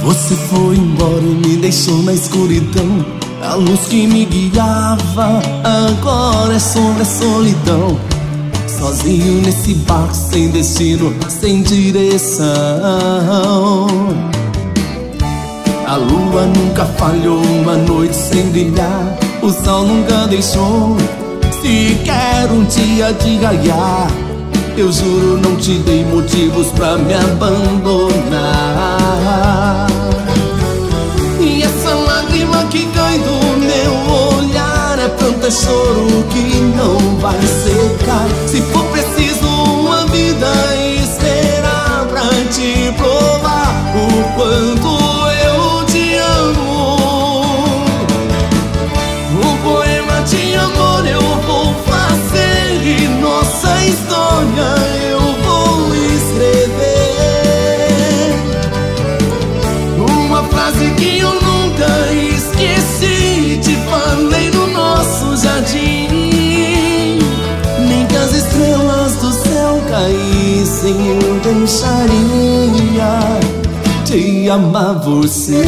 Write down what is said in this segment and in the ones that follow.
Você foi embora e me deixou na escuridão. A luz que me guiava agora é sombra, é solidão. Sozinho nesse barco sem destino, sem direção. A lua nunca falhou, uma noite sem brilhar. O sol nunca deixou sequer um dia de raiar. Eu juro, não te dei motivos pra me abandonar. E essa lágrima que cai do meu olhar é pranto, é choro que não vai secar. Se for preciso uma vida esperar pra te provar o quanto eu te amo. Um poema de amor eu vou fazer e nossa história eu vou escrever. Uma frase que eu nunca esqueci, te falei no nosso jardim. Nem que as estrelas do céu caíssem, eu deixaria de amar você.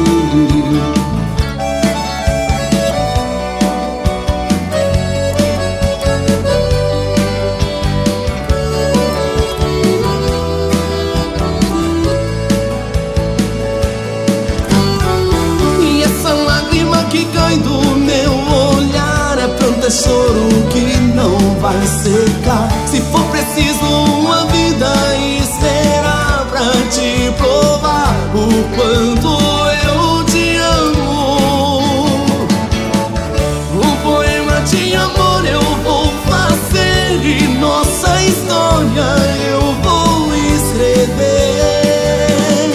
Que cai do meu olhar é pranto, é choro que não vai secar. Se for preciso uma vida esperar pra te provar o quanto eu te amo. Um poema de amor eu vou fazer e nossa história eu vou escrever.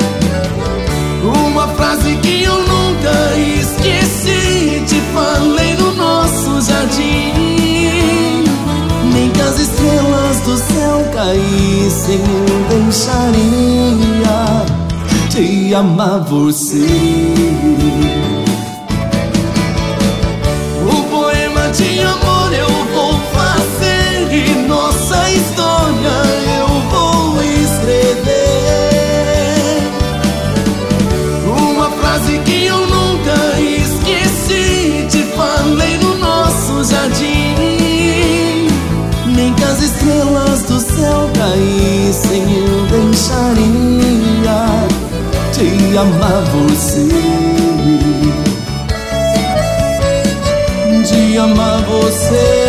Uma frase que eu nunca esqueci, te falei no nosso jardim. Nem que as estrelas do céu caíssem, eu deixaria de amar você. Um poema de amor eu vou fazer e nossa história eu vou escrever. Uma frase que eu nunca esqueci, te falei no nosso jardim. Nem que as estrelas do céu caíssem, eu deixaria de amar você. De amar você.